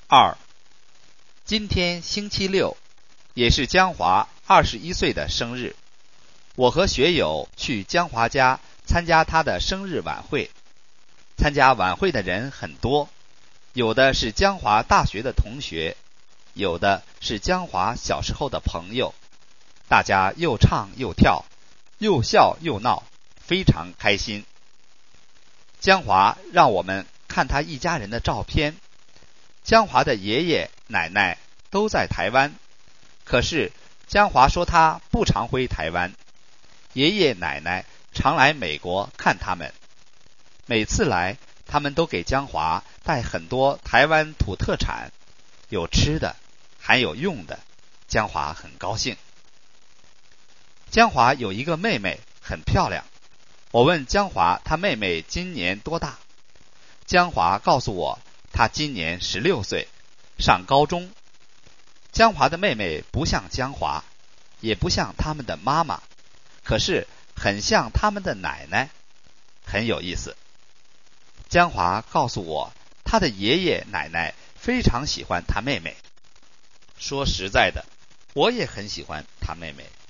2. 今天星期六，也是江华21岁的生日。我和学友去江华家参加他的生日晚会。参加晚会的人很多，有的是江华大学的同学，有的是江华小时候的朋友。大家又唱又跳，又笑又闹，非常开心。江华让我们看他一家人的照片。江华的爷爷奶奶都在台湾，可是江华说他不常回台湾，爷爷奶奶常来美国看他们。每次来，他们都给江华带很多台湾土特产，有吃的，还有用的，江华很高兴。江华有一个妹妹，很漂亮。我问江华他妹妹今年多大，江华告诉我他今年16岁，上高中。江华的妹妹不像江华，也不像他们的妈妈，可是很像他们的奶奶，很有意思。江华告诉我，他的爷爷奶奶非常喜欢他妹妹。说实在的，我也很喜欢他妹妹。